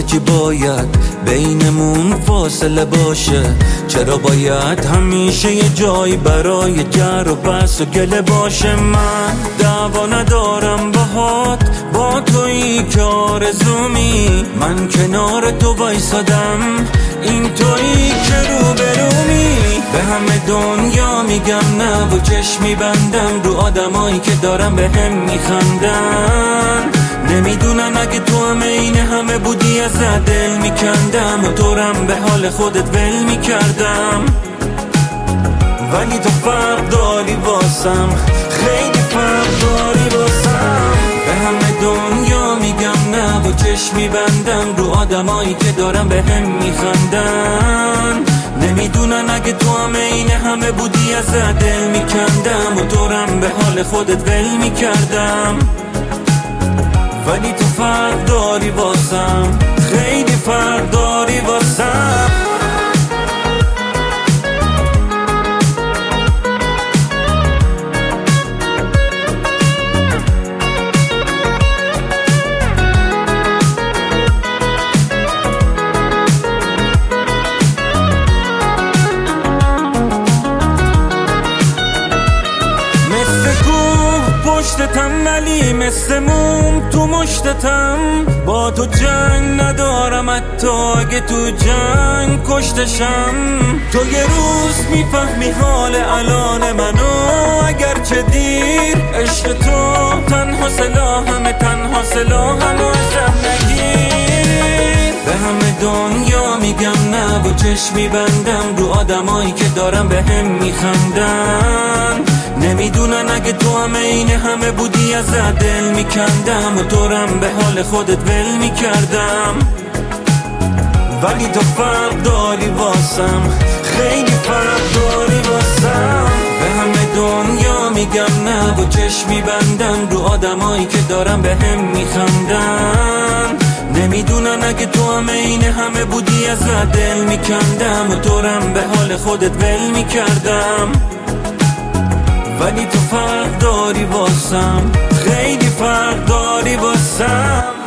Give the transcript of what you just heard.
که باید بینمون فاصله باشه؟ چرا باید همیشه یه جایی برای جر و بحث و گله باشه؟ من دعوا ندارم باهات، با تویی که آرزومی، من کنار تو وایسادم، این تویی که روبرومی. به همه دنیا میگم نه و چشم میبندم رو آدمایی که دارم به هم میخندن. نمیدونن اگه تو هم این همه بودی ازت دل میکندم و طورم به حال خودت ول میکردم. ولی تو فرق داری واسم، خیلی فرق داری واسم. به همه دنیا میگم نه و چشم میبندم رو آدمایی که دارم به هم میخندن. نمیدونن اگه تو هم این همه بودی ازت دل میکندم و طورم به حال خودت ول میکردم. ولی تو فرق داری واسم، خیلی فرق داری واسم. پشتتم ولی مثل موم تو مشتتم، با تو جنگ ندارم حتی اگه تو جنگ کشتشم. تو یه روز میفهمی حال الان منو، اگرچه دیر. عشق تو تنها سلاحمه، تنها سلاحمو ازم نگیر. به همه دنیا میگم نه و چشم میبندم رو آدمایی که دارم به هم میخندن. نمیدونن اگه تو هم این همه بودی ازت دل میکندم و طورم به حال خودت ول میکردم. ولی تو فرق داری واسم، خیلی فرق داری واسم. به همه دنیا میگم نه و چشم میبندم رو آدمایی که دارم به هم میخندن. نمیدونن اگه تو هم این همه بودی ازت دل میکندم و طورم به حال خودت ول میکردم. ولی تو فرق داری واسم، خیلی فرق داری واسم.